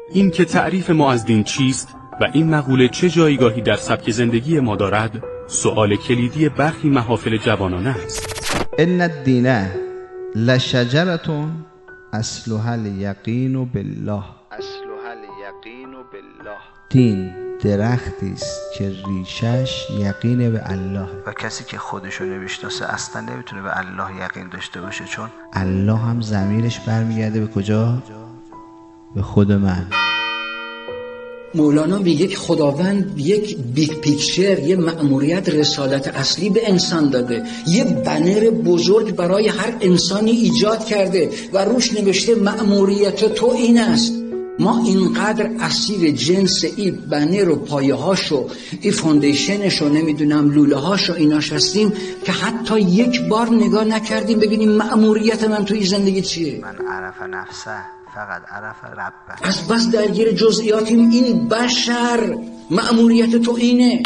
این که تعریف ما از دین چیست و این مقوله چه جایگاهی در سبک زندگی ما دارد، سؤال کلیدی برخی محافل جوانانه است. ان الدین لشجرة اصلها الیقین بالله. دین درختی است که ریشش یقین به الله و کسی که خودشو نمیشناسه اصلا نمیتونه به الله یقین داشته باشه، چون الله هم ضمیرش برمیگرده به کجا؟ به خود من. مولانا میگه که خداوند یک بیگ پیکچر، یه مأموریت رسالت اصلی به انسان داده، یه بنر بزرگ برای هر انسانی ایجاد کرده و روش نوشته مأموریت تو این است. ما اینقدر اسیر جنس این بنر و پایه هاشو، این فوندیشنشو، نمیدونم لوله هاشو، ایناش هستیم که حتی یک بار نگاه نکردیم ببینیم مأموریت من توی زندگی چیه. من عرف نفسه فقط عرف ربه. از بس درگیر جزئیاتیم. این بشر مأموریت تو اینه.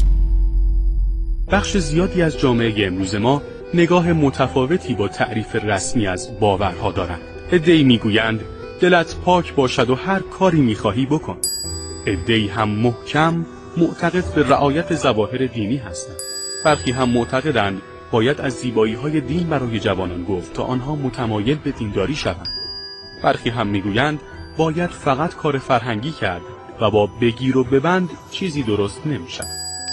بخش زیادی از جامعه امروز ما نگاه متفاوتی با تعریف رسمی از باورها دارند. عده‌ای میگویند دلت پاک باشد و هر کاری میخواهی بکن. عده‌ای هم محکم معتقد به رعایت ظواهر دینی هستند. برخی هم معتقدند باید از زیبایی‌های دین برای جوانان گفت تا آنها متمایل به دینداری شوند. برخی هم میگویند باید فقط کار فرهنگی کرد و با بگیر و ببند چیزی درست نمی‌شود.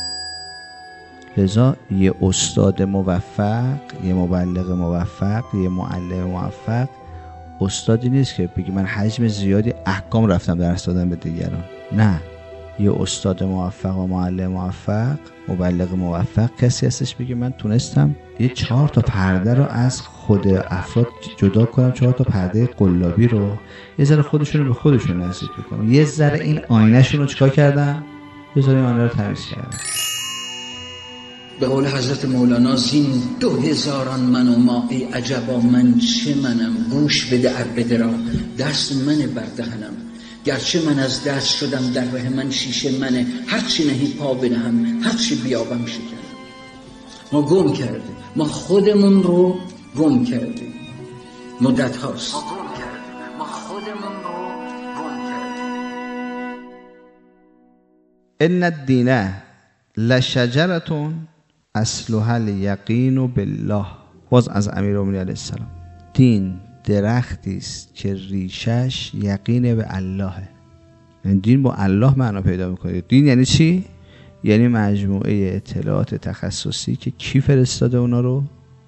لذا یه استاد موفق، یه مبلغ موفق، یه معلم موفق استادی نیست که بگی من حجم زیادی احکام رفتم درس دادم به دیگران. نه، یه استاد موفق و معلم موفق، مبلغ موفق کسی هستش بگی من تونستم یه 4 تا پرده رو از خود افراد جدا کنم، 4 تا پرده قلابی رو یه ذره خودشون رو به خودشون نزدیک کنم، یه ذره این آینه‌شون رو چیکار کردم؟ یه ذره این آینه رو تمیز کردم. به قول حضرت مولانا زین 2000 من و ما ای عجبا من چه منم، گوش بده عربده را دست من بردهنم، گرچه من از دست شدم در ره من شیشه منه، هرچی نهی پا بنهم هرچی بیابم شکنم. ما گم کردیم، ما خودمون رو گم کردیم مدت هاست. ما خودمون رو گم کردیم. ان الدین لشجرة اصلها الیقین بالله. باز از امیرالمومنین علیه السلام. دین درختی است که ریشش یقین به الله. یعنی دین با الله معنا پیدا میکنه. دین یعنی چی؟ یعنی مجموعه اطلاعات تخصصی که کی فرستاده اونا رو؟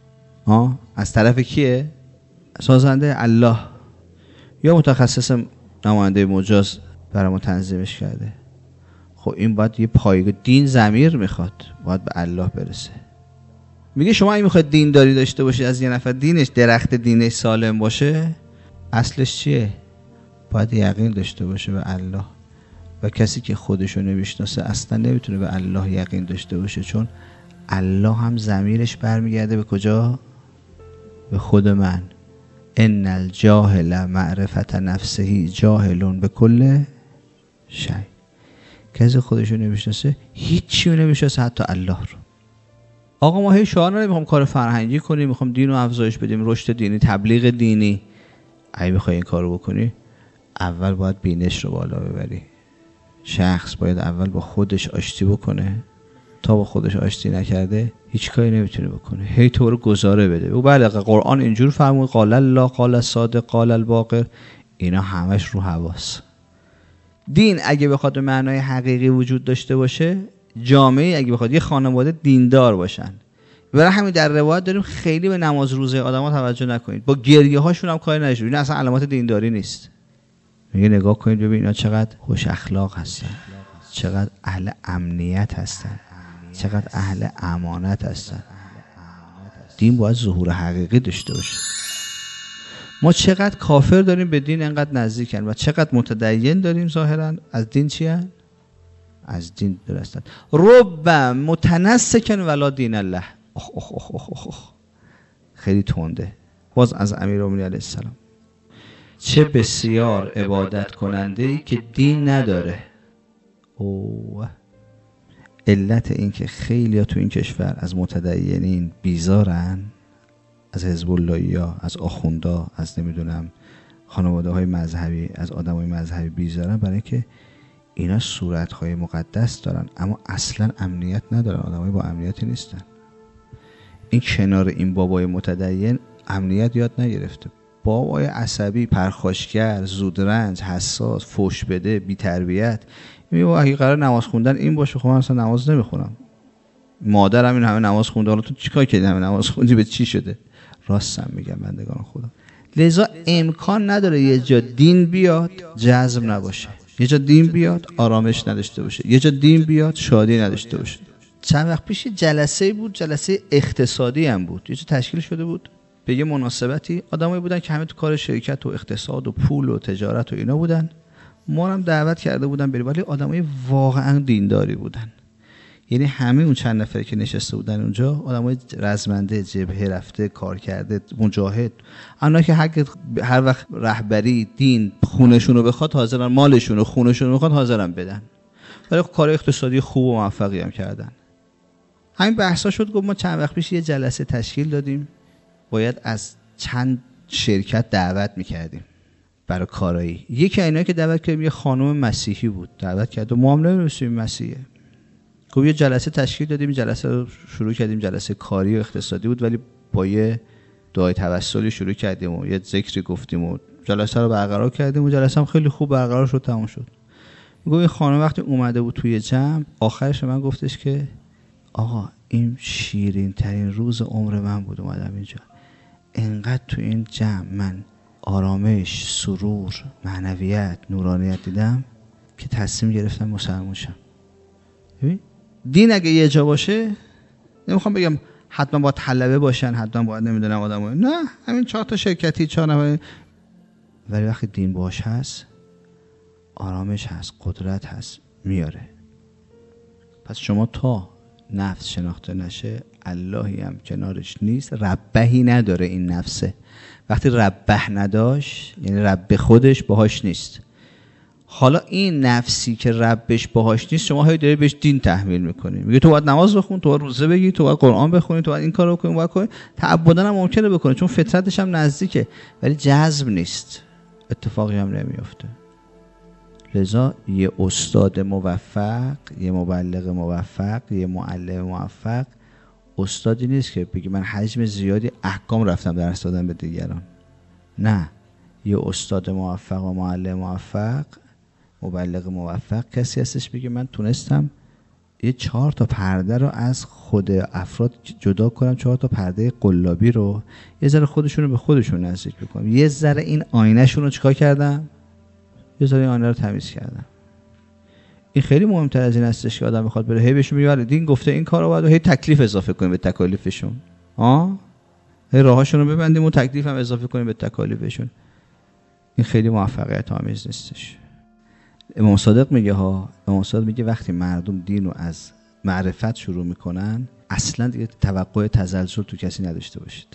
از طرف کیه؟ سازنده الله یا متخصص نماینده مجاز برای ما تنظیمش کرده. خب این باید یه پایگاه، دین ضمیر میخواد، باید به الله برسه. میگه شما این میخواد دین داری داشته باشید، از یه نفر دینش درخت دینش سالم باشه، اصلش چیه؟ باید یقین داشته باشه به الله و کسی که خودشو نمیشناسه اصلا نمیتونه به الله یقین داشته باشه، چون الله هم ضمیرش برمیگرده به کجا؟ به خود من. ان الجاهل معرفت نفسه جاهلون به کل شی. کسی خودشو نمیشناسه هیچی رو نمیشناسه، حتی الله رو. آقا ما هی شعار نداریم میخوام کار فرهنگی کنیم، میخوام دین رو افزایش بدیم، رشد دینی، تبلیغ دینی. اگه میخوای این کارو بکنی اول باید بینش رو بالا ببری. شخص باید اول با خودش آشتی بکنه. تا با خودش آشتی نکرده هیچ کاری نمیتونه بکنه. هی تو رو گزاره بده. و بله قرآن اینجور فرمود قال الله قال الصادق قال الباقر، اینا همش رو حواس. دین اگه بخواد به معنای حقیقی وجود داشته باشه، جامعه اگه بخواد، یه خانواده دیندار باشن. برای همین در روایت داریم خیلی به نماز روزه آدما توجه نکنید، با گریه هاشون هم کاری نشه، اینا اصلا علامت دینداری نیست. میگه نگاه کنید ببین اینا چقدر خوش اخلاق هستن، چقدر اهل امنیت هستن، چقدر اهل امانت هستن. دین باید ظهور حقیقی داشته باشه. ما چقدر کافر داریم به دین انقدر نزدیکن و چقدر متدین داریم ظاهرا از دین چی هن؟ از دین درستن. رب متنسکن ولا دین الله. خیلی تنده. باز از امیرالمومنین علیه السلام. چه بسیار عبادت کننده ای که دین نداره. علت این که خیلی ها تو این کشور از متدینین بیزارن، از حزب اللهی ها، از آخوندا، از نمیدونم خانواده‌های مذهبی از آدمای مذهبی بیزارن، برای که اینا صورت‌های مقدس دارن اما اصلا امنیت ندارن، آدمای با امنیتی نیستن. این کنار این بابای متدین امنیت یاد نگرفته، بابای عصبی، پرخاشگر، زودرنج، حساس، فحش بده، بی‌تربیت. میگه اگه قرار نماز خوندن این باشه، خب من اصلا نماز نمیخونم. مادرم این همه نماز خونده، حالا تو چیکار کردی همه نماز خوندی، به چی شده؟ راستم میگم بندگان خدا. لذا امکان نداره یه جا دین بیاد جذب نباشه، یه جا دین بیاد آرامش نداشته باشه، یه جا دین بیاد شادی نداشته باشه. چند وقت پیش جلسه بود، جلسه اقتصادی هم بود، یه جا تشکیل شده بود به یه مناسبتی، آدمایی بودن که همه تو کار شرکت و اقتصاد و پول و تجارت و اینا بودن. ما هم دعوت کرده بودن بریم، ولی آدمای واقعا دینداری بودن. یعنی همه اون چند نفری که نشسته بودن اونجا آدمای رزمنده، جبهه رفته، کار کرده، مجاهد، اونا که هر وقت رهبری دین خونشون رو بخواد حاضرن، مالشون و خونشون رو بخواد حاضرن بدن، ولی کار اقتصادی خوب و موفقی هم کردن. همین بحثا شد. گفت ما چند وقت پیش یه جلسه تشکیل دادیم، باید از چند شرکت دعوت میکردیم برای کارایی. یکی اینا که دعوت کردیم یه خانم مسیحی بود، دعوت کرد و ما هم نمی‌دونستیم مسیحیه. خب یه جلسه تشکیل دادیم، جلسه رو شروع کردیم، جلسه کاری و اقتصادی بود، ولی با یه دعای توسلی شروع کردیم و یه ذکری گفتیم و جلسه رو برقرار کردیم و جلسه هم خیلی خوب برقرار شد، تموم شد. میگم این خانم وقتی اومده بود توی جمع، آخرش من گفتش که آقا این شیرین ترین روز عمر من بود اومدم اینجا. انقدر تو این جمع من آرامش، سرور، معنویت، نورانیت دیدم که تصمیم گرفتم مسلمان شم. ببین دین اگه یه جا باشه، نمیخوام بگم حتما باید طلبه باشن، حتما باید نمیدونم آدمای، نه، همین 4 تا شرکتی 4 نفر، ولی وقتی دین باش هست، آرامش هست، قدرت هست، میاره. پس شما تا نفس شناخته نشه، اللهی هم کنارش نیست، ربهی نداره این نفسه. وقتی ربه نداشت یعنی رب خودش باهاش نیست. حالا این نفسی که ربش باهاش نیست، شما هی داری بهش دین تحمیل میکنی، میگه تو باید نماز بخون، تو باید روزه بگی، تو باید قرآن بخونی، تو باید این کارو بکنی، باید کنی. تعبدن هم ممکنه بکنی چون فطرتش هم نزدیکه، ولی جذب نیست، اتفاقی هم نمیفته. لذا یه استاد موفق، یه مبلغ موفق، یه معلم موفق استادی نیست که بگی من حجم زیادی احکام رفتم درس دادم به دیگران. نه، یه استاد موفق و معلم موفق، مبلغ موفق کسی هستش بگه من تونستم یه 4 تا پرده رو از خود افراد جدا کنم، 4 تا پرده قلابی رو یه ذره خودشون رو به خودشون نزدیک بکنم، یه ذره این آینه شون رو چیکار کردم، یه ذره این آینه رو تمیز کردم. این خیلی مهمتر از این هستش که آدم بخواد بره هی بهشون میگه دین گفته این کارو باید هی تکلیف اضافه کنیم به تکالیفشون، هی راهاشون رو ببندیم و تکلیف هم اضافه کنیم به تکالیفشون. این خیلی موفقیت آمیز نیستش. امام صادق میگه امام صادق میگه وقتی مردم دین رو از معرفت شروع میکنن، اصلا دیگه توقع تزلزل تو کسی نداشته باشید.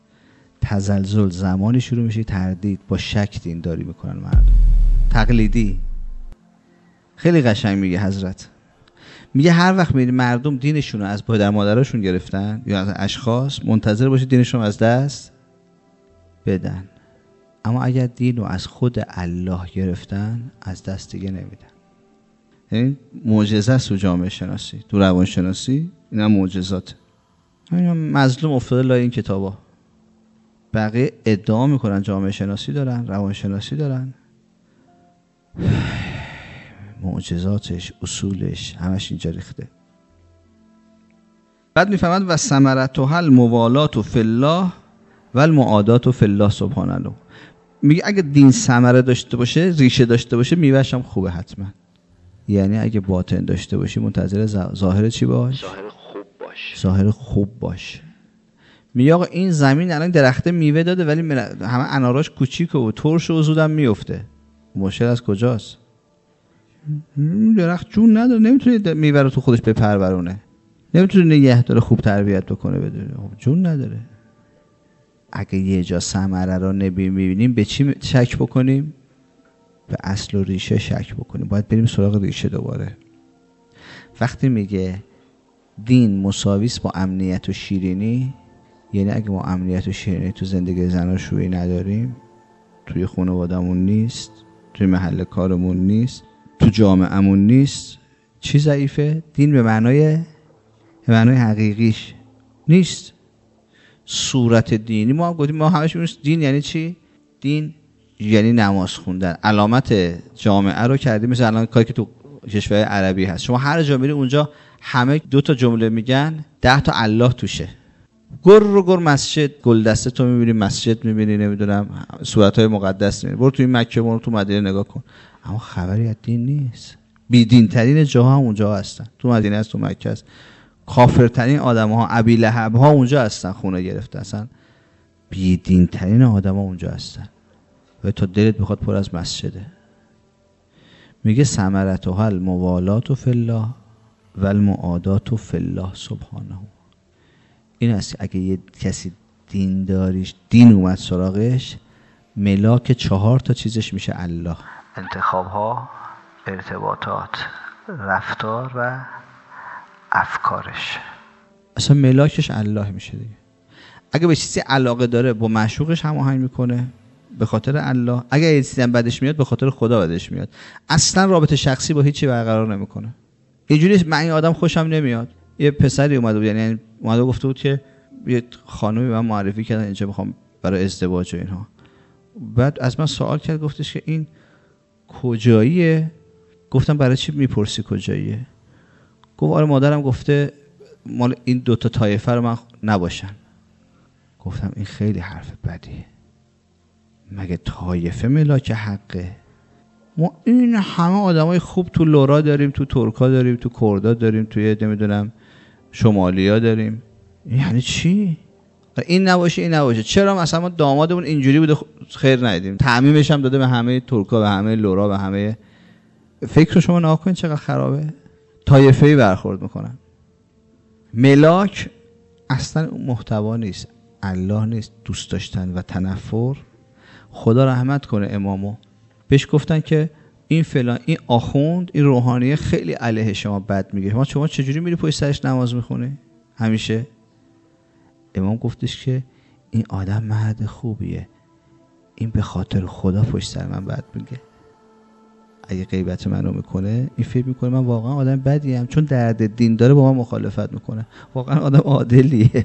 تزلزل زمانی شروع میشه تردید با شک دین داری میکنن مردم، تقلیدی. خیلی قشنگ میگه حضرت، میگه هر وقت میبینی مردم دینشون رو از پدر مادرشون گرفتن یا از اشخاص، منتظر باشید دینشون رو از دست بدن. اما اگر دین رو از خود الله گرفتن، از دست دیگه نمیدن. این معجزه است تو جامعه شناسی، تو روان شناسی، این هم معجزات. مظلوم افتاده لای این کتابا، بقیه ادعا میکنن جامعه شناسی دارن، روان شناسی دارن، معجزاتش، اصولش همش اینجا ریخته. بعد میفهمد و ثمرتها الموالات فی الله و المعادات فی الله سبحانه. میگه اگه دین ثمره داشته باشه، ریشه داشته باشه، میوهش هم خوبه حتما. یعنی اگه باطن داشته باشی منتظر ظاهر چی باش؟ ظاهر خوب باش. ظاهر خوب باش. میگه آقا این زمین الان درخت میوه داده ولی همه اناراش کوچیکه و ترش و زودم میفته. مشکل از کجاست؟ درخت جون نداره، نمیتونه میوه رو تو خودش بپرورونه، نمیتونه نگه داره، خوب تربیت بکنه، بدونه جون نداره. اگه یه جا ثمره رو نمیبینیم به چی شک بکنیم؟ به اصل و ریشه شک بکنیم. باید بریم سراغ ریشه دوباره. وقتی میگه دین مساویس با امنیت و شیرینی، یعنی اگه ما امنیت و شیرینی تو زندگی زناشویی نداریم، توی خانوادمون نیست، توی محل کارمون نیست، تو جامعهمون نیست. چی ضعیفه؟ دین به معنای حقیقیش نیست. صورت دینی ما هم گفتیم، ما همش می‌دونیم دین یعنی چی؟ دین یعنی نماز خوندن. علامت جامعه رو کردیم مثل الان کاری که تو کشورهای عربی هست. شما هر جا میری اونجا همه 2 تا جمله میگن، 10 تا الله توشه. گر مسجد، گلدسته تو میبینی، مسجد میبینی، نمیدونم صورتهای مقدس میبینی. برو توی مکه، برو تو مدینه نگاه کن، اما خبری از دین نیست. بیدین ترین جاها هم اونجا هستن. تو مدینه است، تو مکه است. کافرترین آدم‌ها، ابی لهب ها اونجا هستن، خونه گرفته هستن. بیدین ترین آدم‌ها اونجا هستن و تا دلت بخواد پر از مسجده. میگه ثمرتها الموالات فی الله و المعادات فی الله سبحانه. این است اگه یه کسی دین داریش، دین اومد سراغش، ملاک 4 تا چیزش میشه الله: انتخاب‌ها، ارتباطات، رفتار و افکارش. اصلا ملاکش الله میشه دیگه. اگه به چیزی علاقه داره با معشوقش هماهنگ میکنه به خاطر الله. اگه یه چیزی بدش میاد به خاطر خدا بدش میاد. اصلا رابطه شخصی با هیچی برقرار نمیکنه. اینجوری من این آدم خوشم نمیاد. یه پسری اومده بود، یعنی اومده گفته بود که یه خانومی من معرفی کردن اینجا میخوام برای ازدواج و اینها. بعد از من سوال کرد، گفتش که این کجاییه؟ گفتم برای چی میپرسی کجاییه؟ گفت آره مادرم گفته مال این 2 تا طایفه رو من نباشن. گفتم این خیلی حرف بدیه. مگه طایفه ملاک حقه؟ ما این همه آدمای خوب تو لورا داریم، تو ترکا داریم، تو کردا داریم، توی نمیدونم شمالیا داریم. یعنی چی؟ این نباشه این نباشه. چرا مثلا ما دامادمون اینجوری بوده خیر ندیدیم، تعمیمش هم داده به همه ترکا، به همه لورا، به همه. فکر شما نگاه کن چقدر خرابه. طایفه‌ای برخورد میکنن. ملاک اصلا محتوا نیست، الله نیست، دوست داشتن و تنفر. خدا رحمت کنه امامو، بهش گفتن که این فلان، این آخوند، این روحانیه خیلی علیه شما بد میگه، شما چجوری میری پشت سرش نماز میخونی همیشه؟ امام گفتش که این آدم مرد خوبیه، این به خاطر خدا پشت سر من بد میگه. اگه غیبت منو میکنه این فکر میکنه من واقعا آدم بدیم، چون درد دین داره با من مخالفت میکنه. واقعا آدم عادلیه.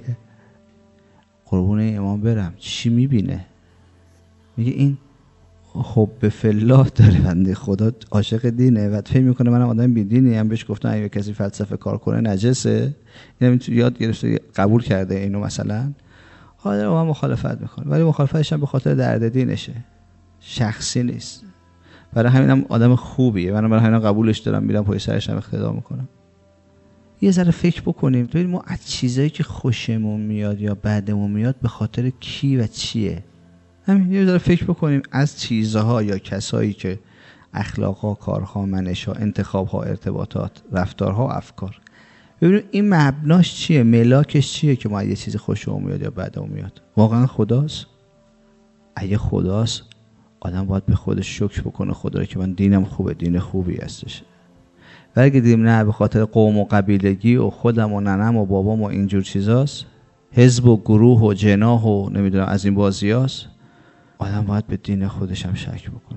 قربون امام برم. چی میبینه؟ میگه این حب فالله داره، بنده خدا عاشق دینه و فکر میکنه منم آدم بی‌دینی ام. بهش گفتن اگه کسی فلسفه کار کنه نجسه، اینم یاد گرفته قبول کرده اینو، مثلا حاضر با من مخالفت میکنه، ولی مخالفتش هم به خاطر درد دینشه، شخصی نیست. برای همینم آدم خوبیه، برای همین قبولش دارم، میرم پای سرش هم اقتدا میکنم. یه ذره فکر بکنیم ببین ما از چیزایی که خوشمون میاد یا بدمون میاد به خاطر کی و چیه. همین یه ذره فکر بکنیم از چیزها یا کسایی که اخلاقها، کارها، منشها، انتخابها، ارتباطات، رفتارها، افکار، ببینیم این مبناش چیه، ملاکش چیه که ما یه چیزی خوشمون میاد یا بدمون میاد. واقعا خداست؟ اگه خداست آدم باید به خودش شکر بکنه خدا رو که من دینم خوبه، دین خوبی هستش. ولی اگه دیدیم نه به خاطر قوم و قبیلگی و خودم و ننم و بابام و اینجور چیزاست، حزب و گروه و جناح و نمیدونم از این بازیاست، آدم باید به دین خودش هم شک بکنه.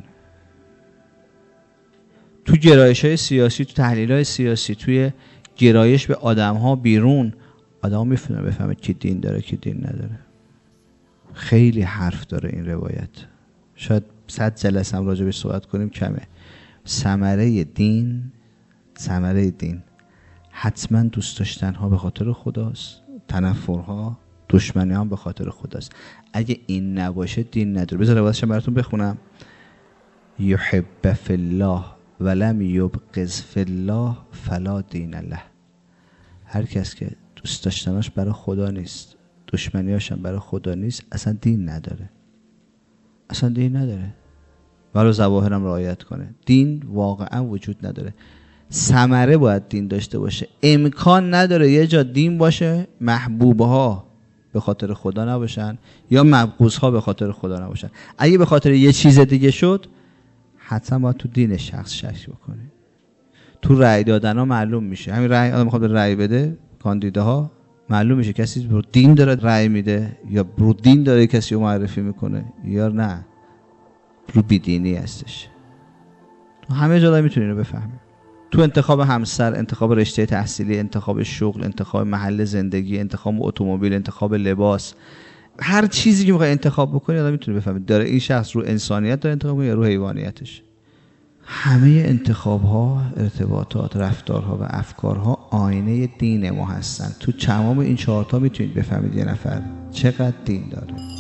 تو گرایش‌های سیاسی، تو تحلیل‌های سیاسی، توی گرایش به آدم‌ها بیرون، آدم‌ها می‌فهمن بفهمه کی دین داره کی دین نداره. خیلی حرف داره این روایت، شاید 100 جلسه هم راجع بهش صحبت کنیم کمه. ثمره دین حتما دوست داشتن‌ها به خاطر خداست، تنفرها، دشمنی هم به خاطر خداست. اگه این نباشه دین نداره. بذار روایتش براتون بخونم. یحب فی الله ولم یبغض فی الله فلا دین له. هر کس که دوست داشتناش برای خدا نیست، دشمنیاش هم برای خدا نیست، اصلا دین نداره. اصلا دین نداره. ولو ظواهرم رعایت کنه، دین واقعا وجود نداره. ثمره باید دین داشته باشه. امکان نداره یه جا دین باشه محبوبها به خاطر خدا نباشن یا مبغوضها به خاطر خدا نباشن. اگه به خاطر یه چیز دیگه شد حتما باید تو دین شخص شک بکنه. تو رأی دادن ها معلوم میشه. همین رأی آدم میخواد رأی بده، کاندیداها، معلوم میشه کسی رو دین داره رأی میده یا رو دین داره کسی رو معرفی میکنه یا نه. رو بیدینی هستش. تو همه جا میتونی رو بفهمی. تو انتخاب همسر، انتخاب رشته تحصیلی، انتخاب شغل، انتخاب محل زندگی، انتخاب اتومبیل، انتخاب لباس، هر چیزی که میخوای انتخاب بکنی آدم میتونه بفهمه داره این شخص رو انسانیت داره انتخاب میکنه یا رو حیوانیتش. همه انتخاب ها، ارتباطات، رفتارها و افکارها آینه دین ما هستن. تو تمام این 4 تا میتونید بفهمید یه نفر چقدر دین داره.